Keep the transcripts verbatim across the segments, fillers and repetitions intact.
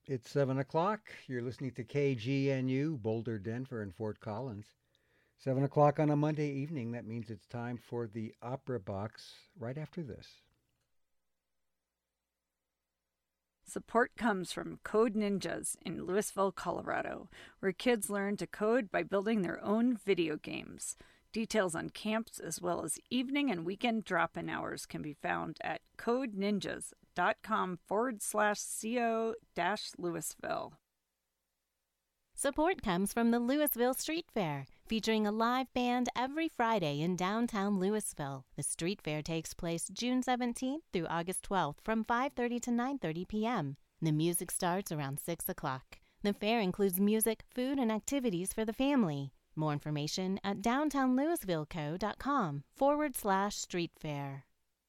It's seven o'clock. You're listening to K G N U, Boulder, Denver, and Fort Collins. seven o'clock on a Monday evening. That means it's time for the Opera Box right after this. Support comes from Code Ninjas in Louisville, Colorado, where kids learn to code by building their own video games. Details on camps as well as evening and weekend drop-in hours can be found at codeninjas.com forward slash co dash Louisville. Support comes from the Louisville Street Fair, featuring a live band every Friday in downtown Louisville. The street fair takes place June seventeenth through August twelfth from five thirty to nine thirty p.m. The music starts around six o'clock. The fair includes music, food, and activities for the family. More information at downtownlouisvilleco.com forward slash street fair.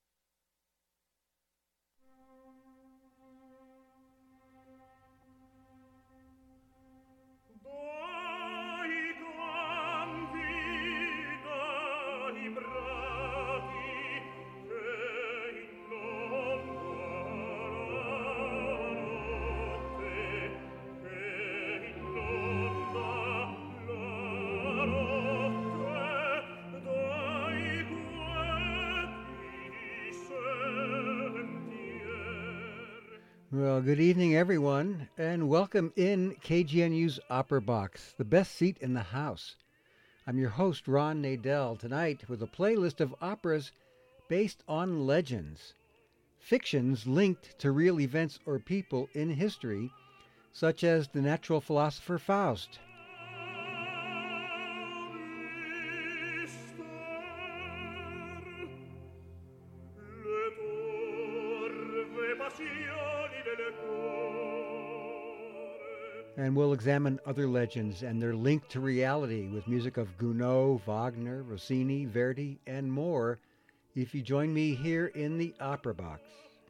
Well, good evening, everyone, and welcome in K G N U's Opera Box, the best seat in the house. I'm your host, Ron Nadell, tonight with a playlist of operas based on legends, fictions linked to real events or people in history, such as the natural philosopher Faust. And we'll examine other legends and their link to reality with music of Gounod, Wagner, Rossini, Verdi, and more if you join me here in the Opera Box.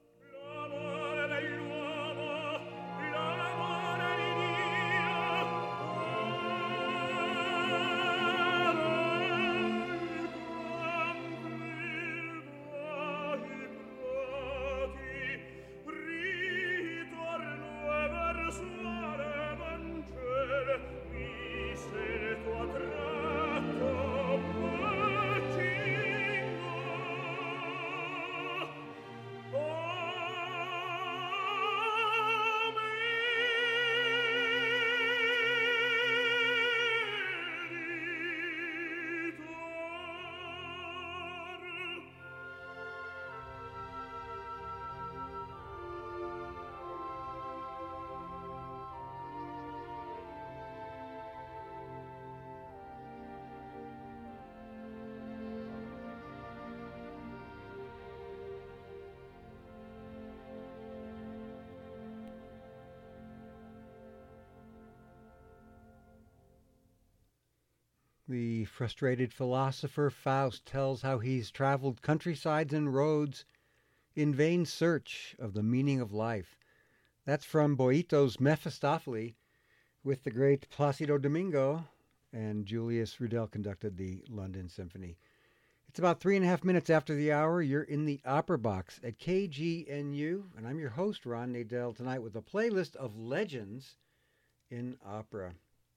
The frustrated philosopher Faust tells how he's traveled countrysides and roads in vain search of the meaning of life. That's from Boito's Mephistopheles with the great Placido Domingo, and Julius Rudel conducted the London Symphony. It's about three and a half minutes after the hour. You're in the Opera Box at K G N U, and I'm your host, Ron Nadell, tonight with a playlist of legends in opera.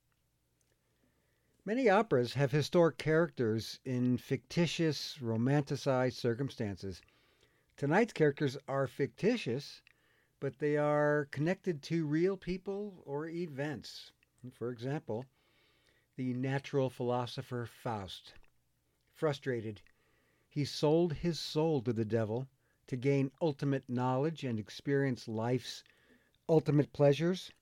Many operas have historic characters in fictitious, romanticized circumstances. Tonight's characters are fictitious, but they are connected to real people or events. For example, the natural philosopher Faust. Frustrated, he sold his soul to the devil to gain ultimate knowledge and experience life's ultimate pleasures.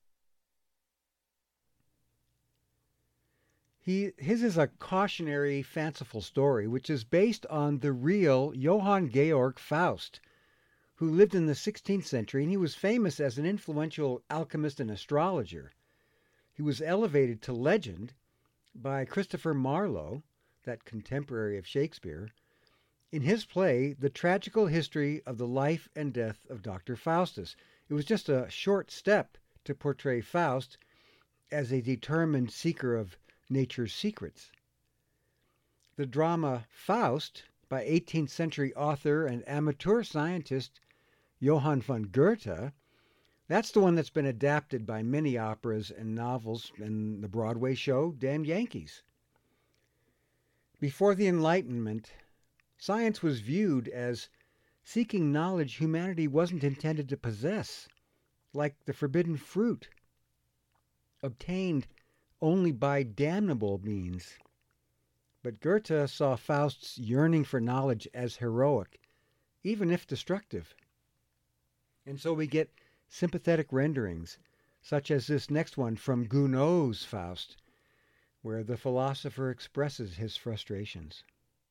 He, his is a cautionary, fanciful story, which is based on the real Johann Georg Faust, who lived in the sixteenth century, and he was famous as an influential alchemist and astrologer. He was elevated to legend by Christopher Marlowe, that contemporary of Shakespeare, in his play, The Tragical History of the Life and Death of Doctor Faustus. It was just a short step to portray Faust as a determined seeker of nature's secrets. The drama Faust, by eighteenth century author and amateur scientist Johann von Goethe, That's the one that's been adapted by many operas and novels and the Broadway show Damn Yankees. Before the Enlightenment, science was viewed as seeking knowledge humanity wasn't intended to possess, like the forbidden fruit, obtained only by damnable means. But Goethe saw Faust's yearning for knowledge as heroic, even if destructive. And so we get sympathetic renderings, such as this next one from Gounod's Faust, where the philosopher expresses his frustrations.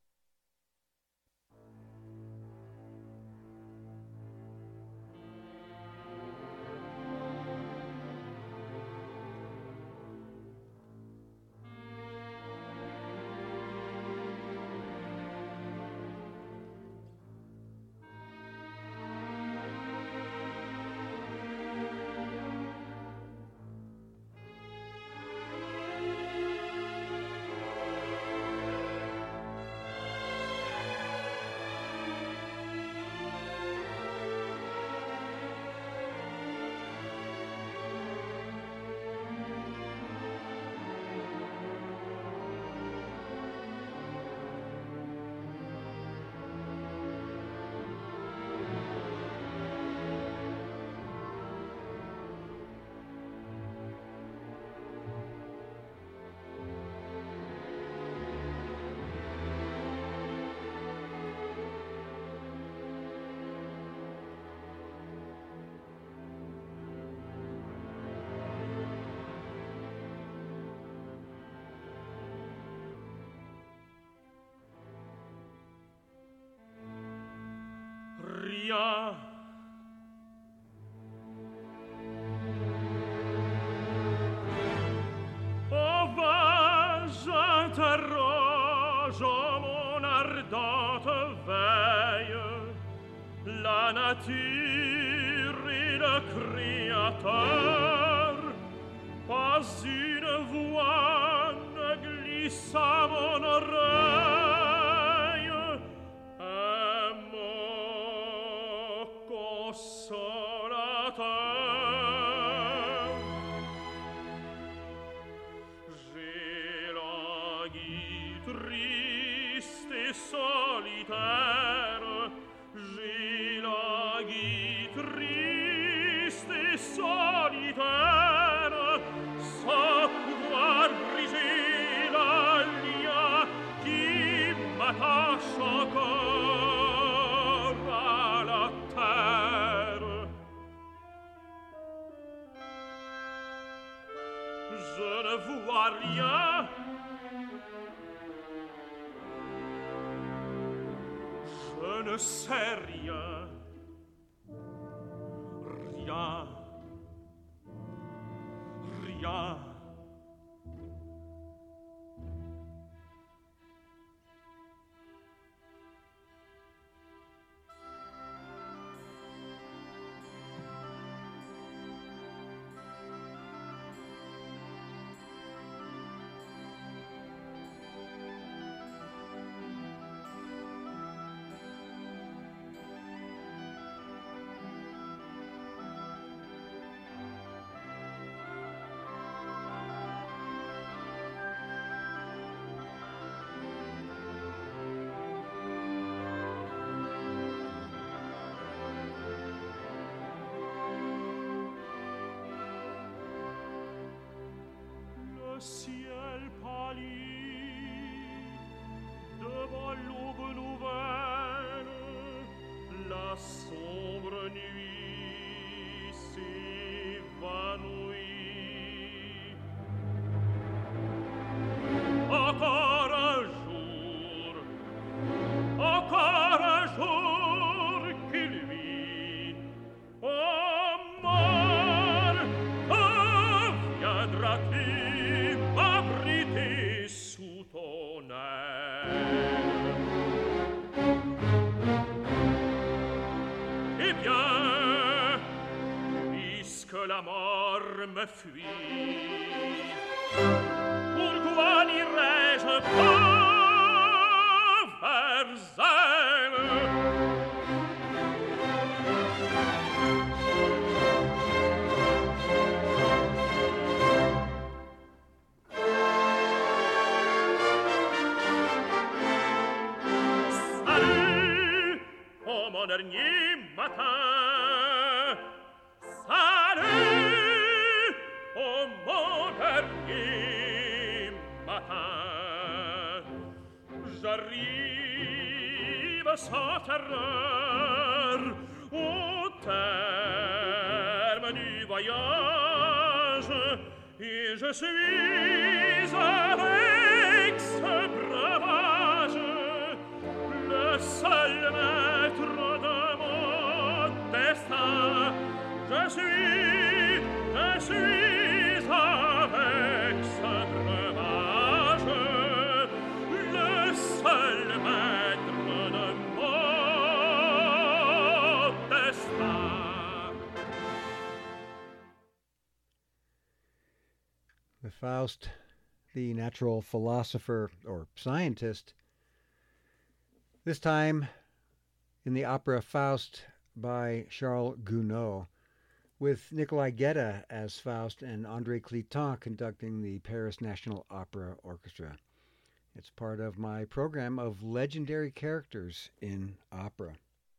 Rien. Oh, va, j'interroge oh, mon ardente veille, la nature et le Créateur. Pas une voix ne glisse à mon oreille, un mot consolateur. J'ai langui triste et solitaire, j'ai langui triste et solitaire, sans pouvoir briser la lien qui m'attache encore à la terre. Je ne vois rien, je ne sais rien, rien, rien. Le ciel pâlit devant l'aube nouvelle, la sombre nuit s'évanouit. Encore un jour, encore un jour qu'il vit. Oh mort, quand viendras-tu m'abriter sous ton aile? Eh bien, puisque la mort me fuit, pourquoi n'irais-je pas vers elle? dernier matin. Salut, oh mon dernier matin. J'arrive sans terreur au terme du voyage et je suis avec ce breuvage le seul maître de mon destin. Je suis, je suis avec ce breuvage le seul maître de mon destin. With Faust, the natural philosopher or scientist, this time in the opera Faust by Charles Gounod, with Nikolai Gedda as Faust and André Cliton conducting the Paris National Opera Orchestra. It's part of my program of legendary characters in opera.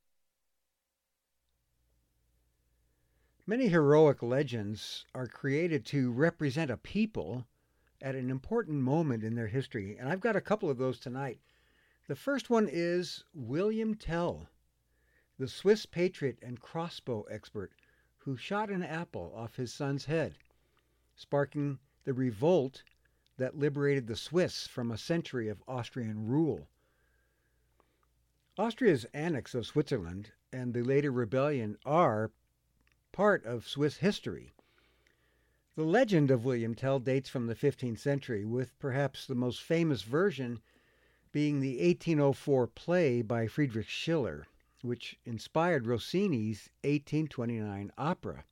Many heroic legends are created to represent a people at an important moment in their history, and I've got a couple of those tonight. The first one is William Tell, the Swiss patriot and crossbow expert who shot an apple off his son's head, sparking the revolt that liberated the Swiss from a century of Austrian rule. Austria's annex of Switzerland and the later rebellion are part of Swiss history. The legend of William Tell dates from the fifteenth century, with perhaps the most famous version being the eighteen oh four play by Friedrich Schiller, which inspired Rossini's eighteen twenty-nine opera.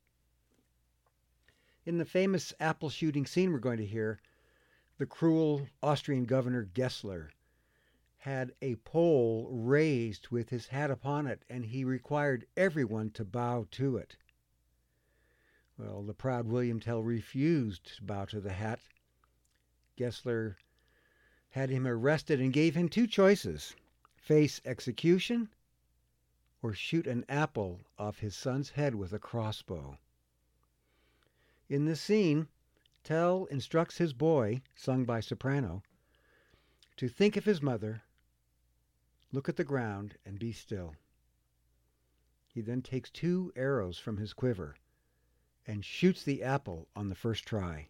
In the famous apple shooting scene we're going to hear, the cruel Austrian governor Gessler had a pole raised with his hat upon it, and he required everyone to bow to it. Well, the proud William Tell refused to bow to the hat. Gessler had him arrested and gave him two choices: face execution or shoot an apple off his son's head with a crossbow. In this scene, Tell instructs his boy, sung by soprano, to think of his mother, look at the ground, and be still. He then takes two arrows from his quiver and shoots the apple on the first try.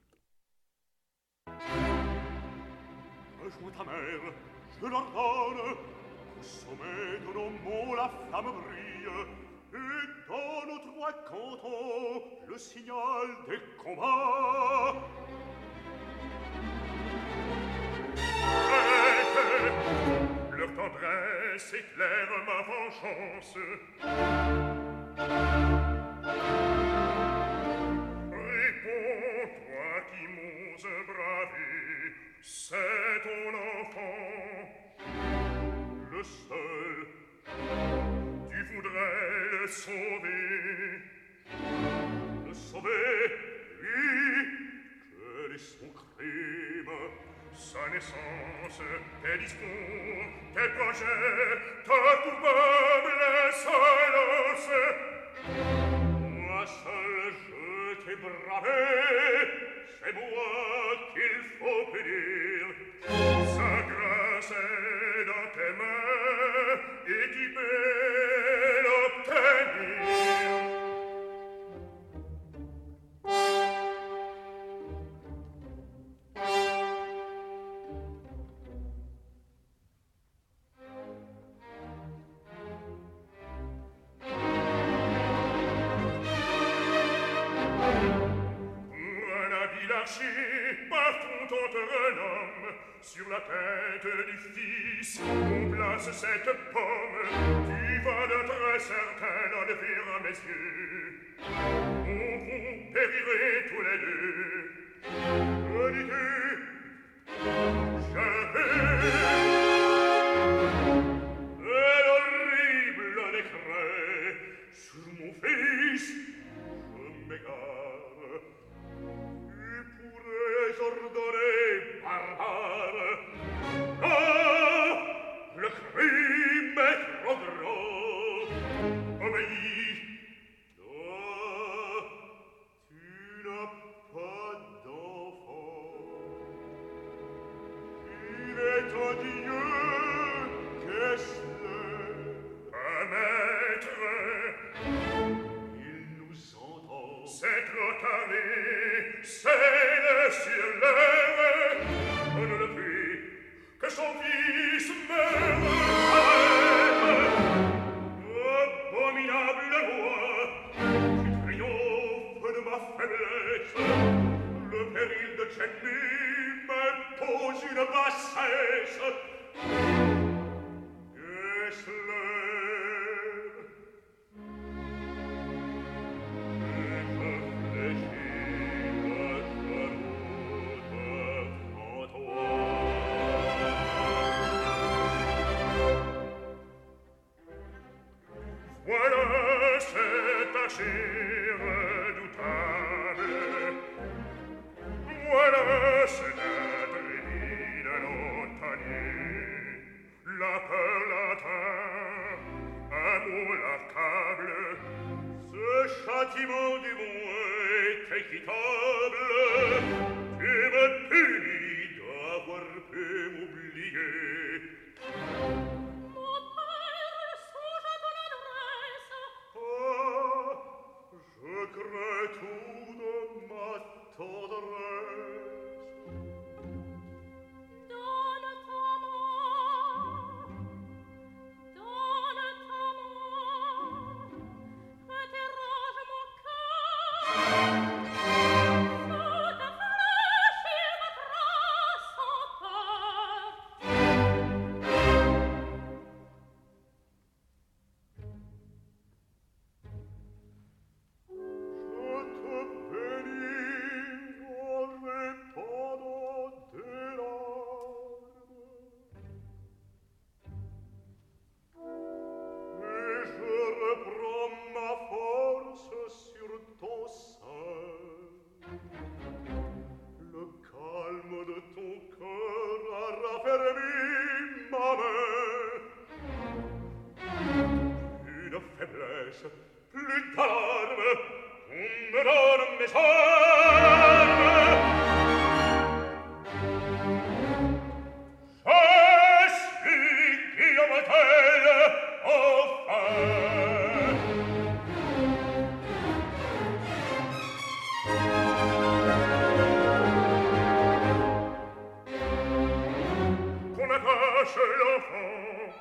Rejoins ta mère, je l'ordonne, au sommet de nos monts la flamme brille, et dans nos trois cantons le signal des combats. Et leur tendresse éclaire ma vengeance. Réponds, toi qui m'oses braver, c'est ton enfant, le seul. Tu voudrais le sauver, le sauver, lui, quel est son crime, sa naissance, tes discours, tes projets, ta coupable insolence. Moi seul je t'ai bravé, c'est moi qu'il faut punir. Sa grâce est dans tes mains et tu peux l'obtenir. Partons on te renomme, sur la tête du fils, on place cette pomme, tu vas de très certain l'enlever à mes yeux. On vous périrait tous les deux. Que dis-tu? Je veux. Et l'horrible décret sur mon fils, je m'égare. Ordonné barbare. Ah, le crime est trop grand. c'est trop tardé, c'est le ciel, on ne le prie que son fils meurt. Abominable loi, qui triomphe de ma faiblesse, le péril de Jenny m'impose une bassesse. Gessler, voilà cet archer redoutable, voilà cet atrevide lontanier, la peur l'atteint, un mot l'accable, ce châtiment du monde est équitable, tu me punis d'avoir pu m'oublier. Je crée tout de ma tendresse. Donne ta main, donne ta main, interroge mon cœur. Sous ta flèche il me trace encore. Plus d'alarme, on me donne mes armes. Je suis Guillaume Tell, enfin. Qu'on attache l'enfant.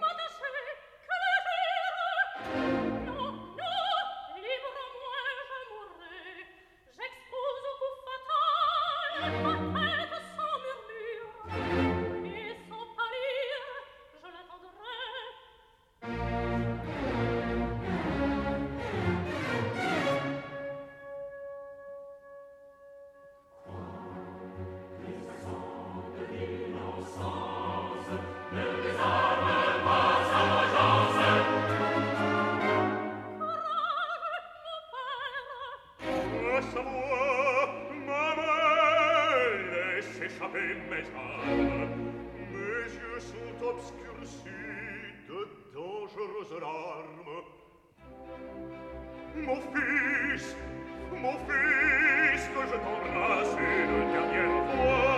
Mon fils, mon fils, que je t'embrasse une dernière fois.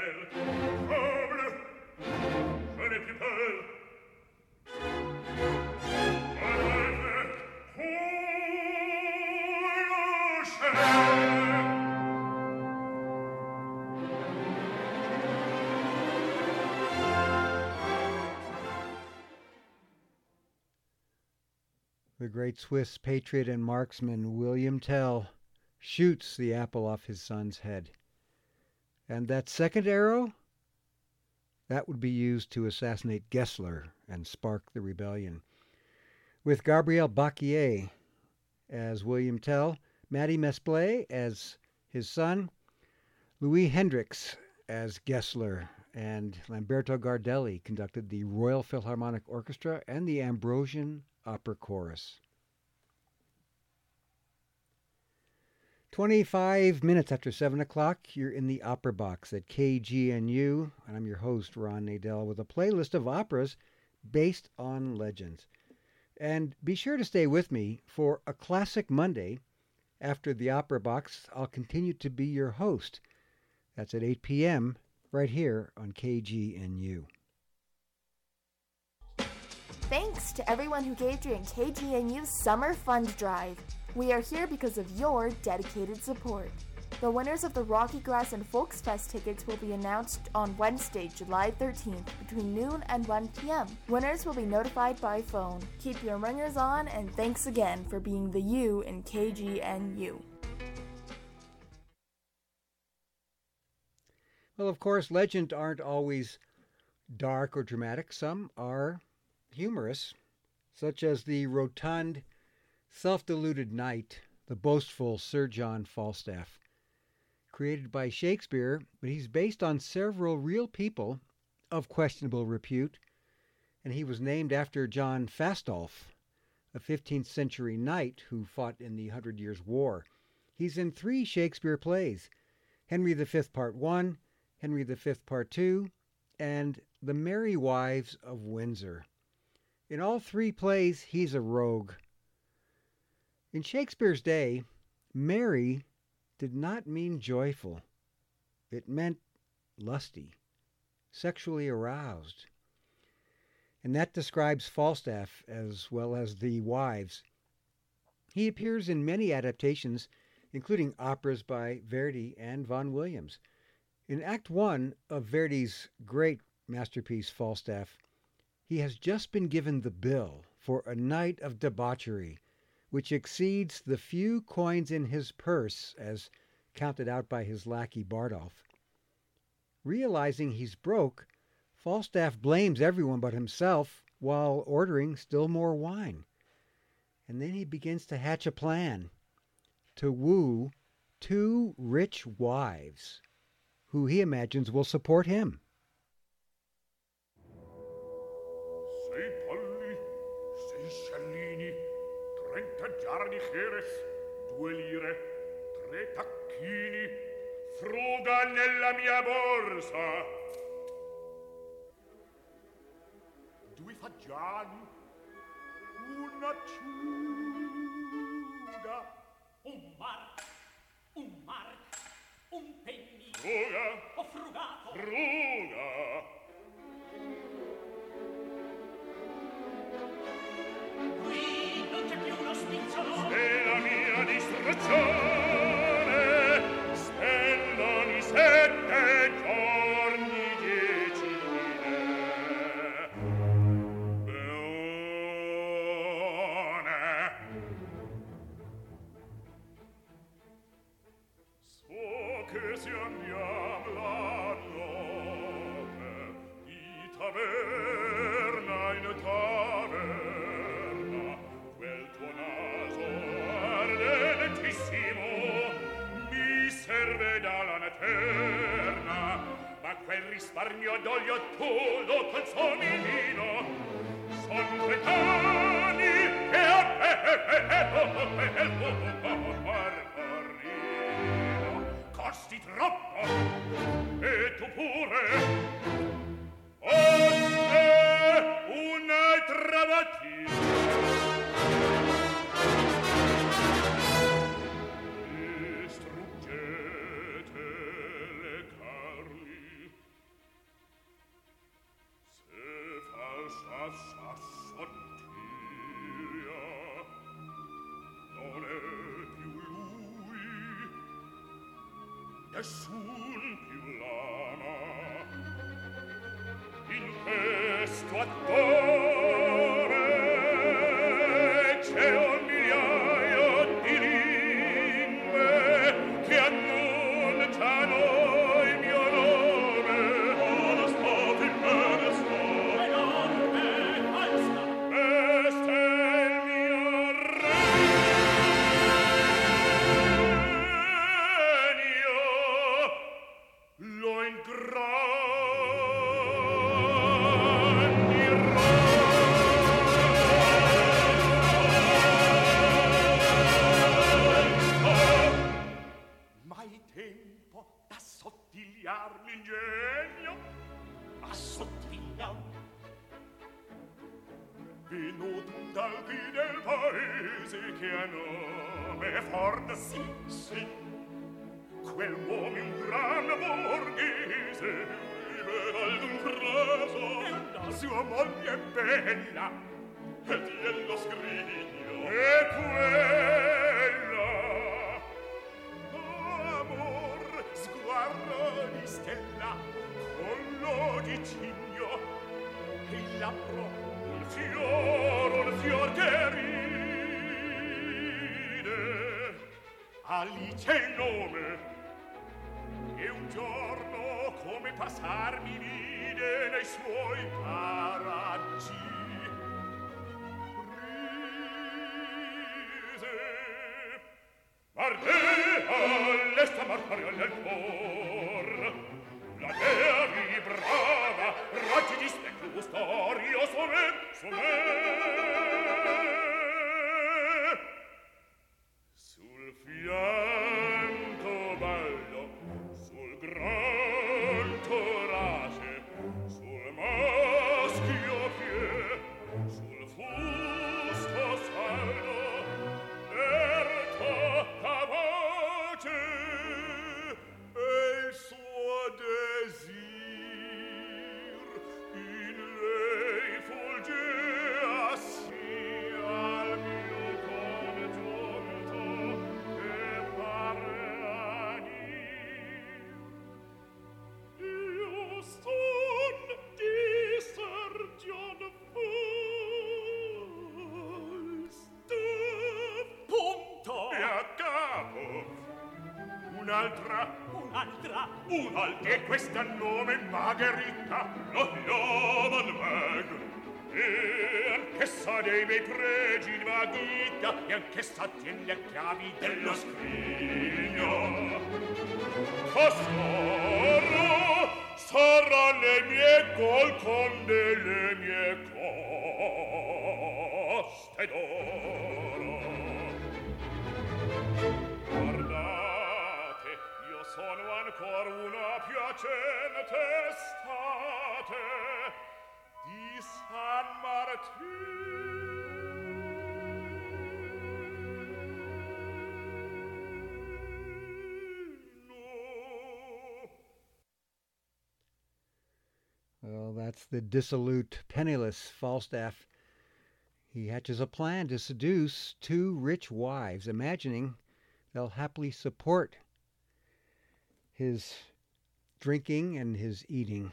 belle. Fable, je n'ai plus peur. Rêve, coucher. The great Swiss patriot and marksman William Tell shoots the apple off his son's head. And that second arrow, that would be used to assassinate Gessler and spark the rebellion. With Gabriel Bacquier as William Tell, Matty Mesplay as his son, Louis Hendricks as Gessler, and Lamberto Gardelli conducted the Royal Philharmonic Orchestra and the Ambrosian Opera Chorus. twenty-five minutes after seven o'clock, you're in the Opera Box at K G N U, and I'm your host, Ron Nadel, with a playlist of operas based on legends. And be sure to stay with me for a Classic Monday. After the Opera Box, I'll continue to be your host. That's at eight p.m. right here on K G N U. Thanks to everyone who gave during K G N U's Summer Fund Drive. We are here because of your dedicated support. The winners of the Rocky Grass and Folksfest tickets will be announced on Wednesday, July thirteenth, between noon and one p.m. Winners will be notified by phone. Keep your ringers on, and thanks again for being the you in K G N U. Well, of course, legends aren't always dark or dramatic. Some are humorous, such as the rotund, self-deluded knight, the boastful Sir John Falstaff. Created by Shakespeare, but he's based on several real people of questionable repute, and he was named after John Fastolf, a fifteenth century knight who fought in the Hundred Years' War. He's in three Shakespeare plays, Henry the Fifth Part One, Henry the Fifth Part Two, and The Merry Wives of Windsor. In all three plays, he's a rogue. In Shakespeare's day, merry did not mean joyful. It meant lusty, sexually aroused. And that describes Falstaff as well as the wives. He appears in many adaptations, including operas by Verdi and Vaughan Williams. In Act One of Verdi's great masterpiece, Falstaff, he has just been given the bill for a night of debauchery, which exceeds the few coins in his purse as counted out by his lackey Bardolph. Realizing he's broke, Falstaff blames everyone but himself while ordering still more wine. And then he begins to hatch a plan to woo two rich wives who he imagines will support him. Sei polli, sei scellini, trenta giardi Jerez, due lire, tre tacchini, fruga nella mia borsa. Due fagiani, un'acciuga, Un mar, un mar, un penny. fruga, Ho frugato. fruga. Qui non c'è più uno spicciolo. E la mia distruzione spendono i sette giorni dieci lire. Beone. So che si andiam la notte di taverna in taverna, quel tuo naso ardentissimo mi serve da lanterna, ma quel risparmio d'olio tu lo consumi vino. Son trent'anni che a bello margarino costi troppo, e tu pure. Osse un'altra mattina distruggete le carli nessun più l'ama. In questo attore c'è un migliaio di lingue che annunciano il mio nome. Ora state in bene sto, e non è questa. Questo è il mio regno, lo ingrandirò. Mai tempo d'assottigliar l'ingegno, assottiglia. Venuto dal qui del paese che a nome forte, sì, sì, quell'uomo un gran borghese, vive d'un preso, e la sua moglie è bella, e glielo scrigno, e quella, amor, sguardo di stella, collo di cigno, e il labbro, un fior, un fior che ride. Alice il nome, e un giorno come passar mi vide nei suoi paraggi. Rise, ardea all'esta marcare nel cor, la dea vibrava, raggi di specchio storio su me, su me. Sul fianco bello, sul gran torace, sul maschio piè, sul fusto saldo, per tutta voce e il suo desir in lei fulgea sì al mio congiunto che pare anir. Io son di Sergion Falstaff. Punto! E a capo un'altra, un'altra, un'altra, e questa nome Margherita, lo chiaman Meg, e anch'essa dei miei pregi invaghita, e anch'essa tien le chiavi dello scrigno. Costoro saranno le mie golconde, le mie coste d'oro. Guardate, io sono ancor una piacente estate di San Martino. Well, that's the dissolute, penniless Falstaff. He hatches a plan to seduce two rich wives, imagining they'll happily support his drinking and his eating.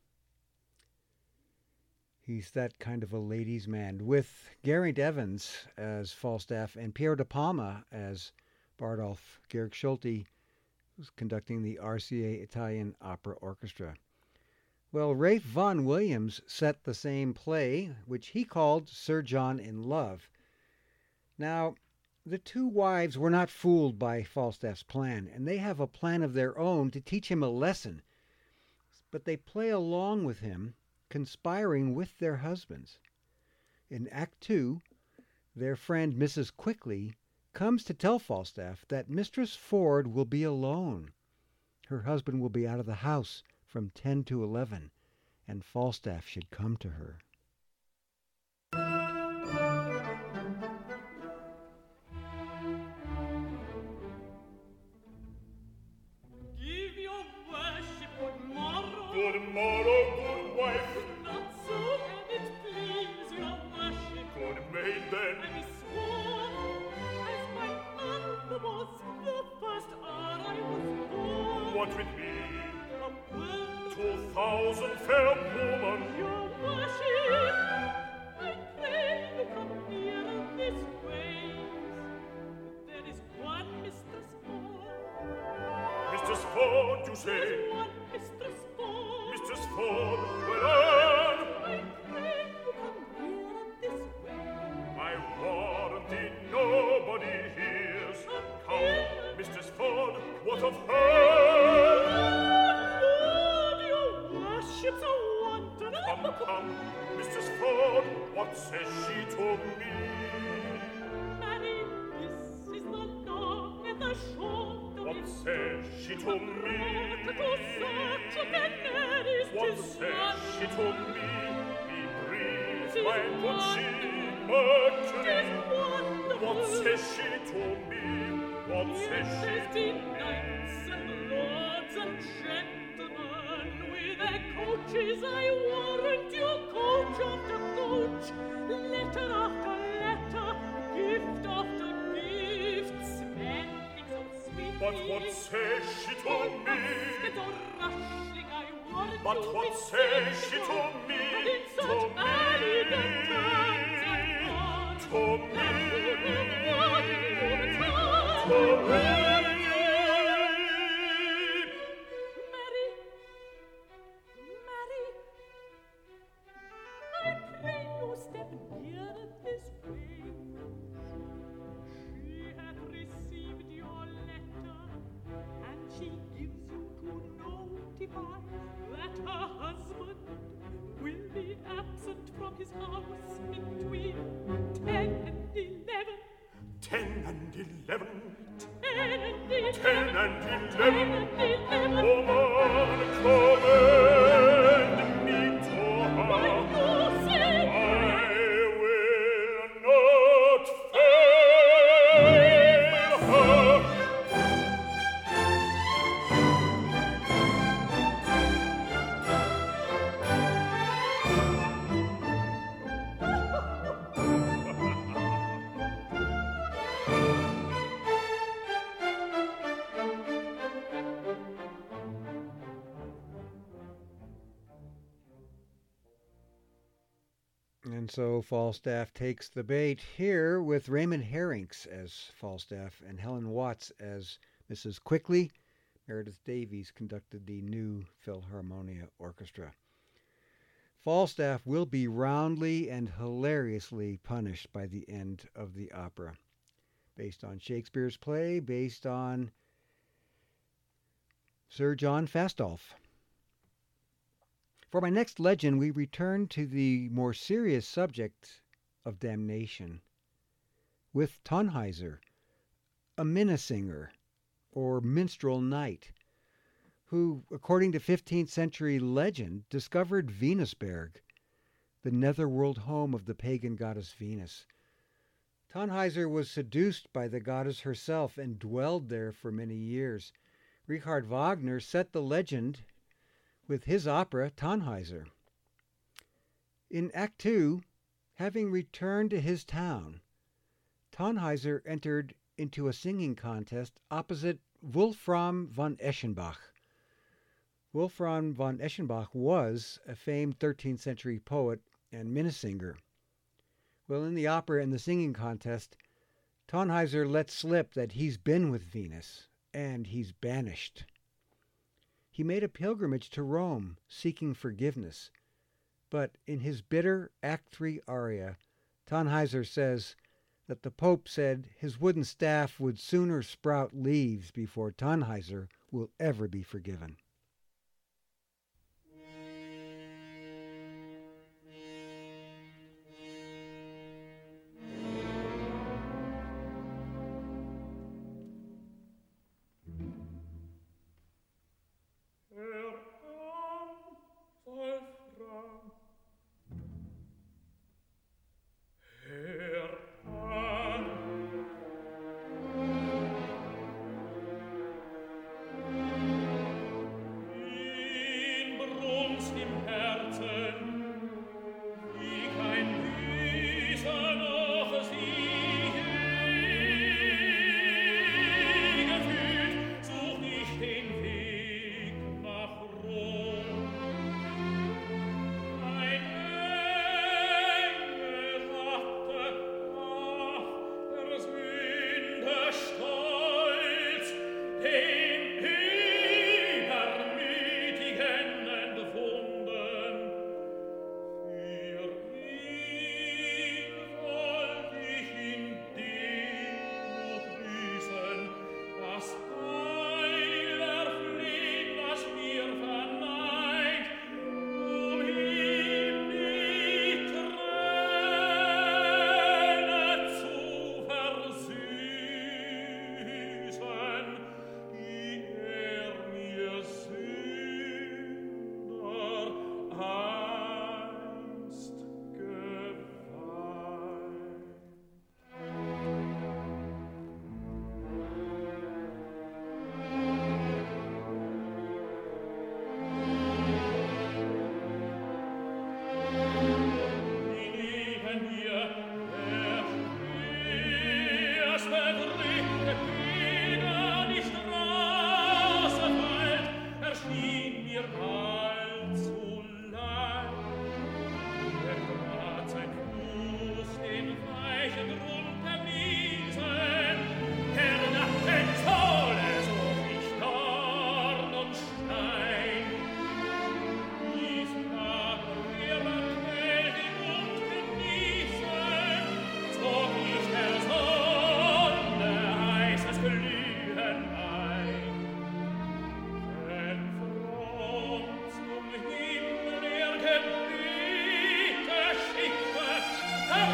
He's that kind of a ladies' man. With Geraint Evans as Falstaff and Piero de Palma as Bardolph, Georg Schulte was conducting the R C A Italian Opera Orchestra. Well, Ralph Vaughan Williams set the same play, which he called Sir John in Love. Now, the two wives were not fooled by Falstaff's plan, and they have a plan of their own to teach him a lesson. But they play along with him, conspiring with their husbands. In Act Two, their friend Missus Quickly comes to tell Falstaff that Mistress Ford will be alone. Her husband will be out of the house from ten to eleven, and Falstaff should come to her. Give your worship good morrow. Good morrow, good wife. Not so, and it please your worship. Good maid then. I be sworn, as my aunt was the first hour I was born. thousand fair women. Your worship, I pray you come nearer this way. There is one Mistress Ford. Mistress Ford, you say? There's one Mistress Ford. Mistress Ford, well on. I pray you come nearer this way. I warrant thee nobody hears. Come, Mistress Ford, what of her? Lord, your worship's a wonder. Come, come, Mistress Ford, what says she to me? Mary, this is the long and the short of What it. says she to me? To search of Mary's What tis says she to wonder. me? Be breathed, Tis my good she, wonderful. Mercury. Tis wonderful. What says she to me? What says she Fifty to knights me? and lords and gentlemen with their coaches, I warrant you, coach after coach, letter after letter, gift after gift, spending so sweetly. But what says she to me? Basket or rushing, I warrant But you, what with says she safety, to me? and in To such me? elegant terms and bonds, To me? that you will one return. To me? Mary, Mary, I pray you step nearer this way. She hath received your letter, and she gives you to notify that her husband will be absent from his house between ten and eleven. Ten and eleven. Ten and eleven. Ten and Ten eleven. and eleven. Woman, commend me to Why her. you say I will not fail her. And so Falstaff takes the bait here with Raymond Herrinks as Falstaff and Helen Watts as Missus Quickly. Meredith Davies conducted the new Philharmonia Orchestra. Falstaff will be roundly and hilariously punished by the end of the opera. Based on Shakespeare's play, based on Sir John Fastolf. For my next legend, we return to the more serious subject of damnation with Tannhäuser, a minnesinger or minstrel knight, who, according to fifteenth century legend, discovered Venusberg, the netherworld home of the pagan goddess Venus. Tannhäuser was seduced by the goddess herself and dwelled there for many years. Richard Wagner set the legend with his opera Tannhäuser. In Act Two, having returned to his town, Tannhäuser entered into a singing contest opposite Wolfram von Eschenbach. Wolfram von Eschenbach was a famed thirteenth century poet and minnesinger. Well, in the opera and the singing contest, Tannhäuser lets slip that he's been with Venus, and he's banished. He made a pilgrimage to Rome, seeking forgiveness. But in his bitter Act Three aria, Tannhäuser says that the Pope said his wooden staff would sooner sprout leaves before Tannhäuser will ever be forgiven.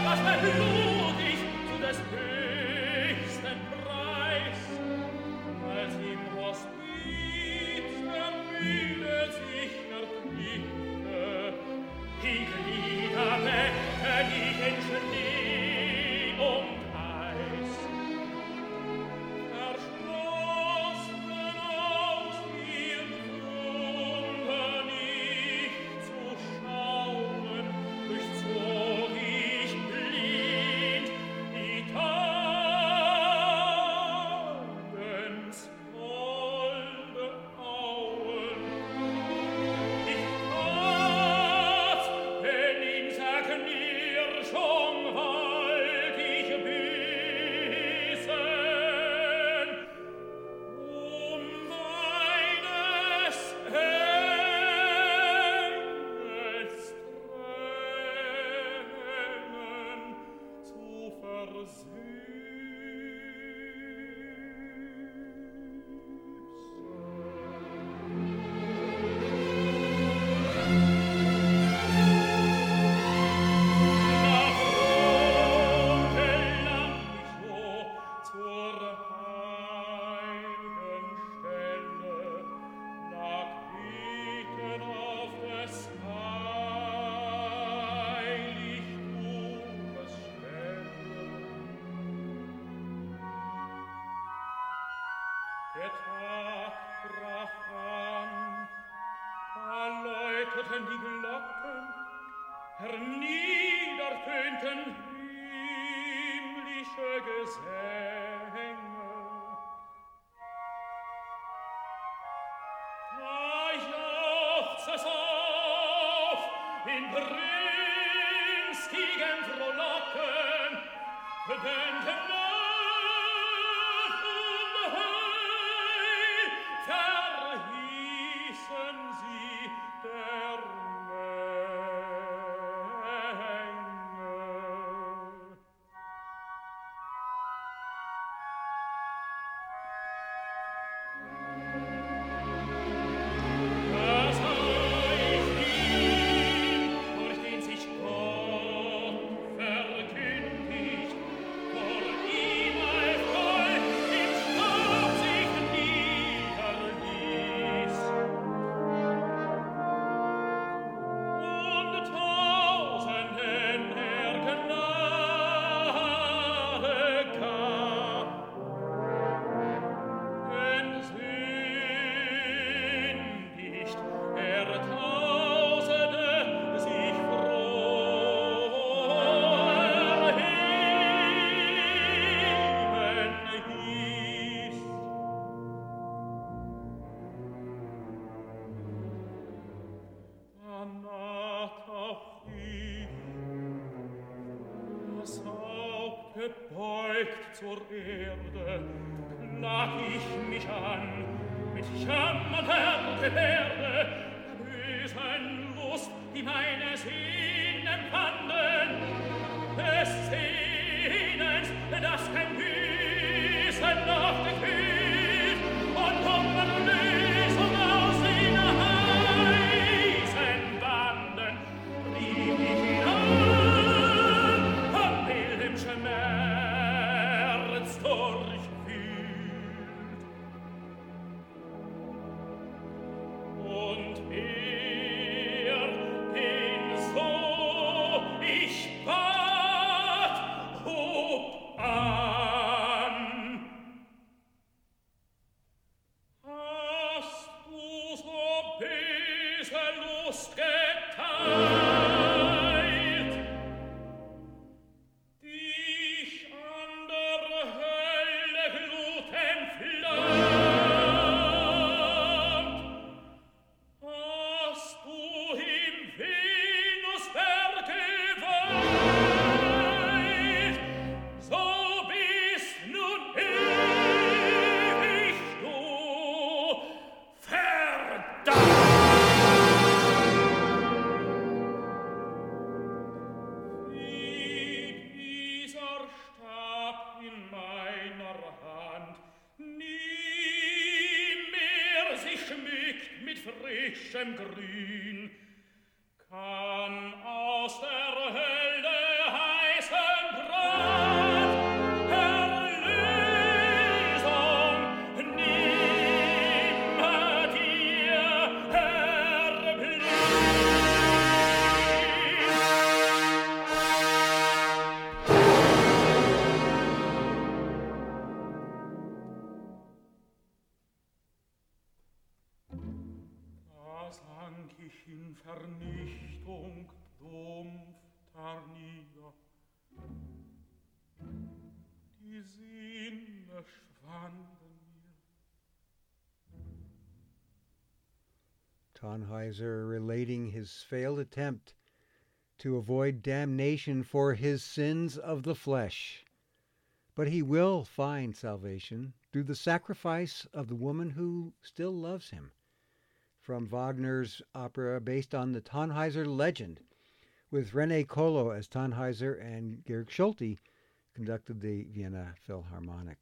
Der Tag brach an, da läuteten die Glocken, herniedertönten himmlische Gesänge. Da jauchzt es auf in brünstigem Frohlocken, denn der verhießen sie der Menge. Das heißt ihn, durch den sich Gott verkündigt, vor ihm ein Volk im Staub sich niederließ. Und Tausenden er Gnade gab, entsündigt er Tausende sich froh erheben hieß. Danach auch ich, das Haupt gebeugt zur Erde, lag ich mich an, mit jammernder Gebärde, der bösen Lust, die meine Sinnen fanden, des Sehnens, das kein Büßen noch gekühlt, und um Erlösung aus den heißen Banden rief ich ihn an, von wildem Schmerz durchwühlt. Und er, den so ich bat, hob an. Hast du so böse Lust geteilt, dich an der Hölle Glut entflammt? Hast du im Venusberg geweilt, so bist nun ewig du verdammt! Wie dieser Stab in meiner Hand nie mehr sich schmückt mit frischem Grün, kann aus der Hölle heiße in Vernichtung dumpf darnieder. Die Sinne schwanden mir. Tannhäuser relating his failed attempt to avoid damnation for his sins of the flesh. But he will find salvation through the sacrifice of the woman who still loves him. From Wagner's opera based on the Tannhäuser legend, with René Kolo as Tannhäuser and Georg Schulte conducted the Vienna Philharmonic.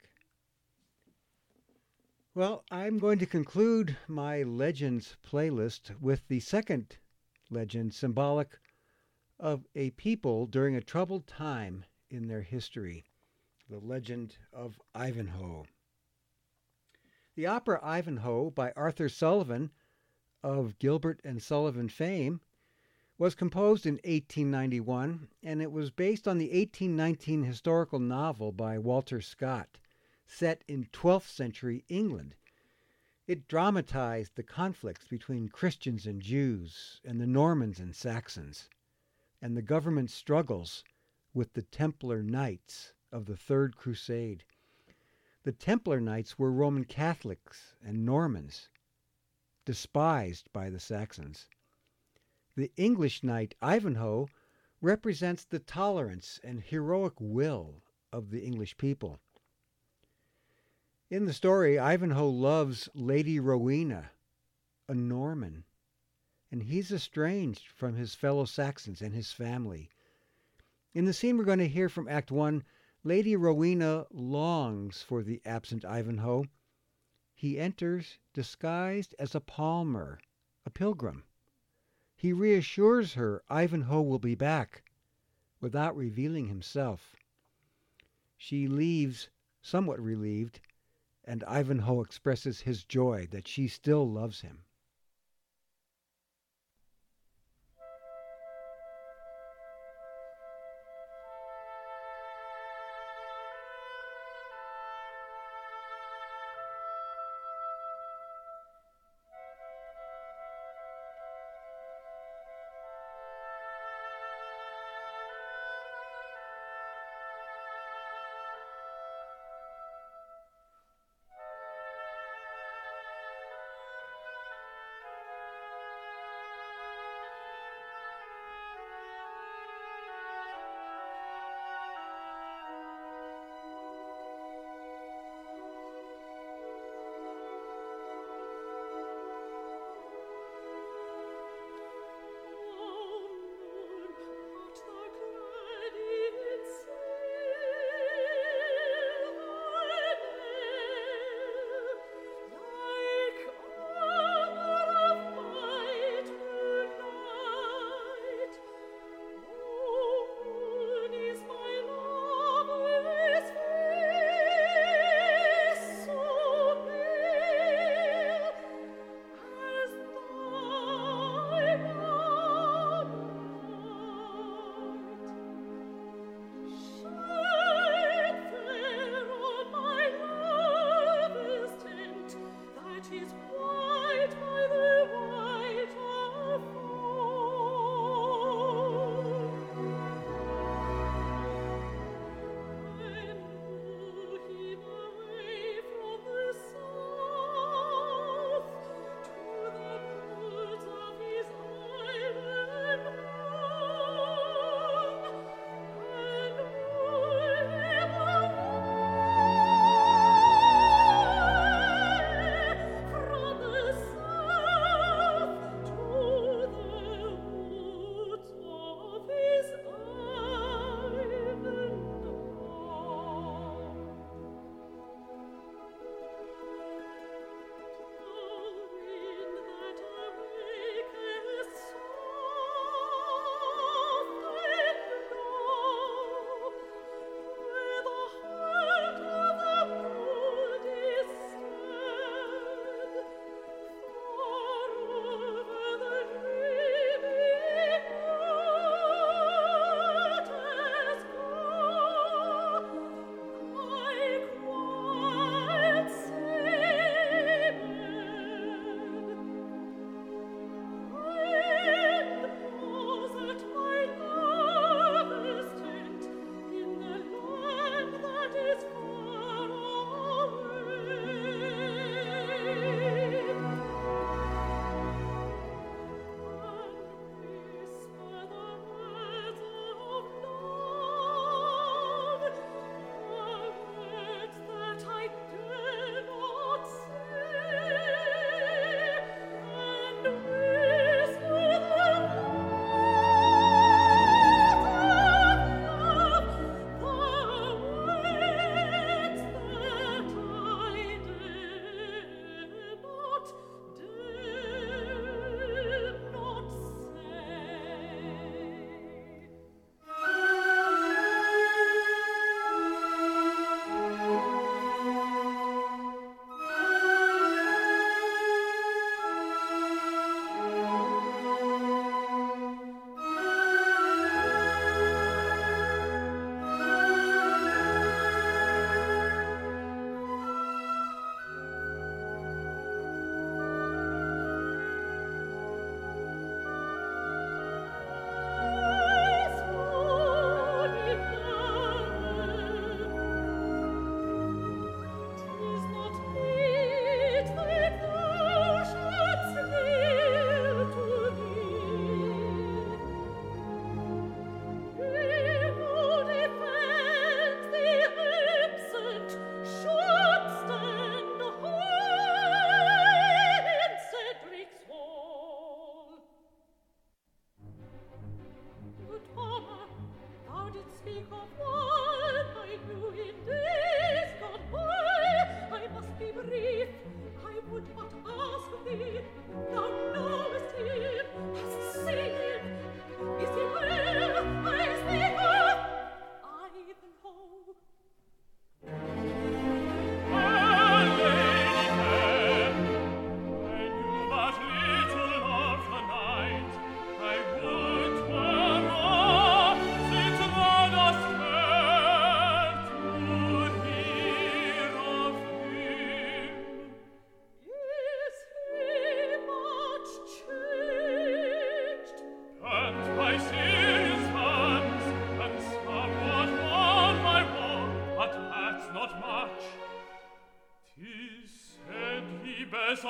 Well, I'm going to conclude my Legends playlist with the second legend, symbolic of a people during a troubled time in their history, the legend of Ivanhoe. The opera Ivanhoe by Arthur Sullivan of Gilbert and Sullivan fame was composed in eighteen ninety-one, and it was based on the eighteen nineteen historical novel by Walter Scott, set in twelfth century England. It dramatized the conflicts between Christians and Jews, and the Normans and Saxons, and the government struggles with the Templar Knights of the Third Crusade. The Templar Knights were Roman Catholics and Normans, despised by the Saxons. The English knight Ivanhoe represents the tolerance and heroic will of the English people. In the story, Ivanhoe loves Lady Rowena, a Norman, and he's estranged from his fellow Saxons and his family. In the scene we're going to hear from Act One, Lady Rowena longs for the absent Ivanhoe. He enters disguised as a palmer, a pilgrim. He reassures her Ivanhoe will be back without revealing himself. She leaves somewhat relieved, and Ivanhoe expresses his joy that she still loves him.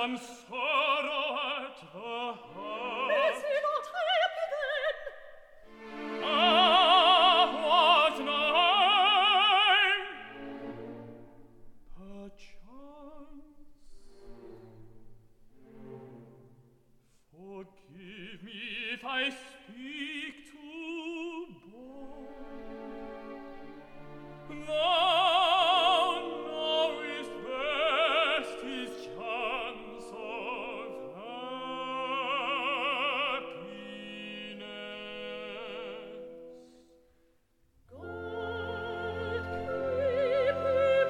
some sorrow at the heart. Is he not happy then? Ah, what nigh? Perchance. Forgive me if I speak too bold. Thou knowest best his chance of happiness. God keep him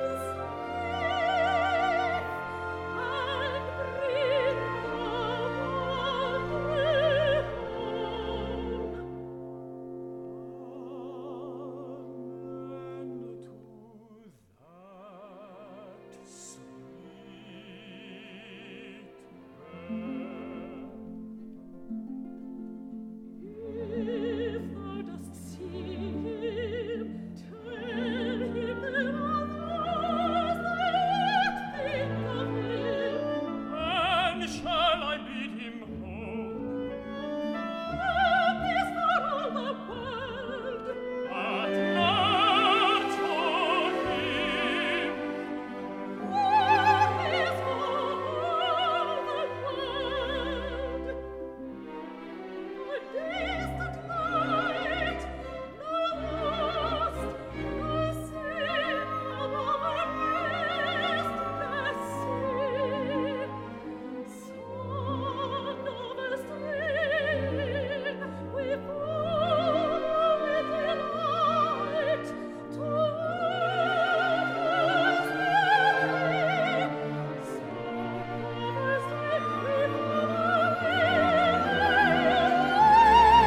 safe and bring the wandering home. Amen to that sweet If thou dost see him, tell him there are those that think of him. And shall I bid him hope Peace for all the world. at nurture him? Peace for all the world. No distant light, no lost, no sin of overrestless sea. Son of a stream, we flow with delight to waters free. Son of a stream, we flow with delight.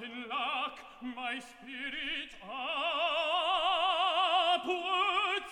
in luck, my spirit upwards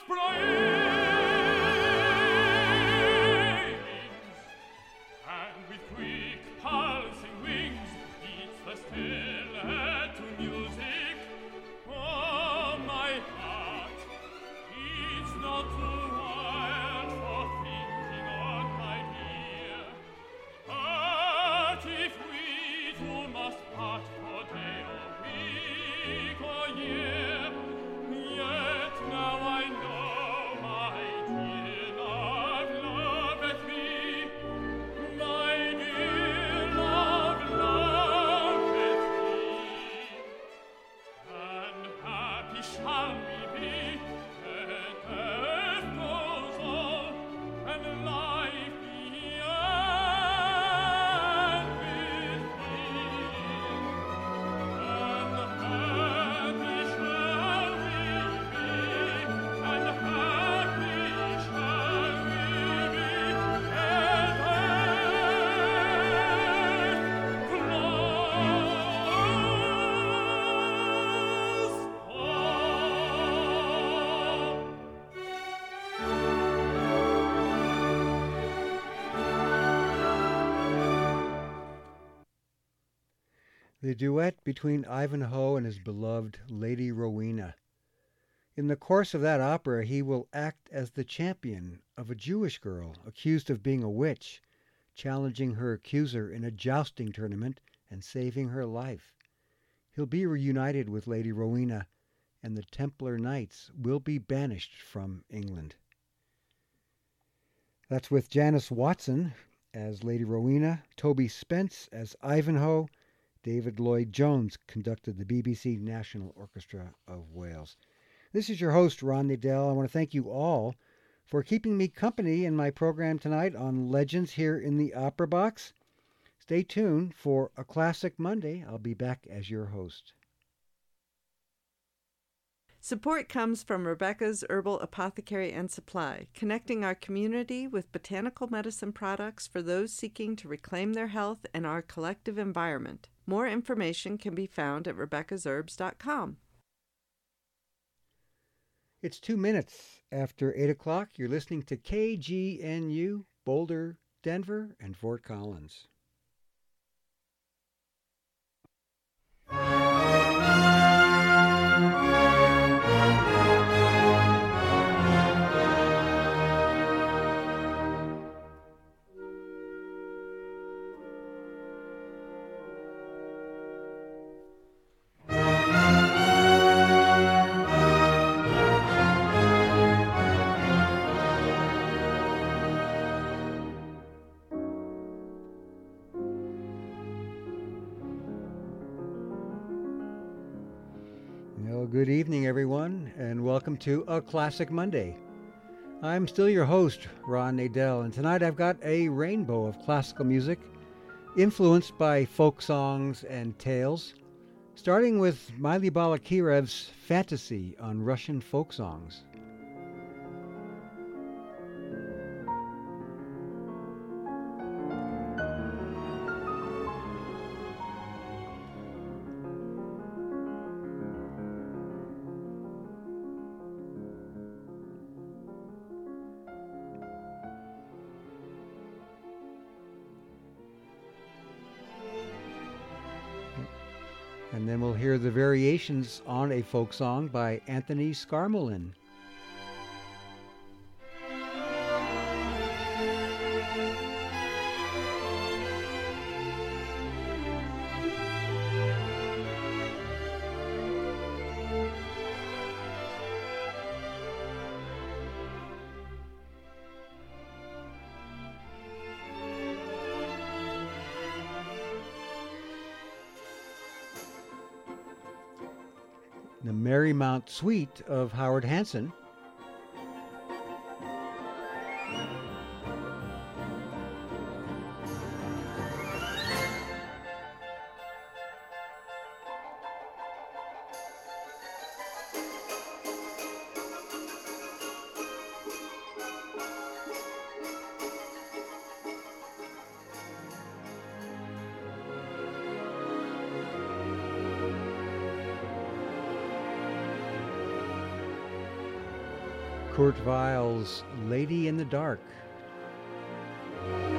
springs, and with quick pulsing wings beats the stella to music. Oh, my heart is not too wild for thinking on my dear. But if we two must part for day or week or year, yet now I know my dear love loveth me. My dear love loveth me. And happy shall we be when death goes on and life began with thee. And happy shall we be, and happy shall we be, and earth close on. The duet between Ivanhoe and his beloved Lady Rowena. In the course of that opera, he will act as the champion of a Jewish girl accused of being a witch, challenging her accuser in a jousting tournament and saving her life. He'll be reunited with Lady Rowena, and the Templar Knights will be banished from England. That's with Janice Watson as Lady Rowena, Toby Spence as Ivanhoe. David Lloyd-Jones conducted the B B C National Orchestra of Wales. This is your host, Ron Nadell. I want to thank you all for keeping me company in my program tonight on Legends here in the Opera Box. Stay tuned for A Classic Monday. I'll be back as your host. Support comes from Rebecca's Herbal Apothecary and Supply, connecting our community with botanical medicine products for those seeking to reclaim their health and our collective environment. More information can be found at rebecca's herbs dot com. It's two minutes after eight o'clock. You're listening to K G N U, Boulder, Denver, and Fort Collins. Well, good evening, everyone, and welcome to A Classic Monday. I'm still your host, Ron Nadell, and tonight I've got a rainbow of classical music influenced by folk songs and tales, starting with Maily Balakirev's Fantasy on Russian folk songs. And then we'll hear the variations on a folk song by Anthony Scarmelin. The Marymount Suite of Howard Hanson. Kurt Weill's Lady in the Dark.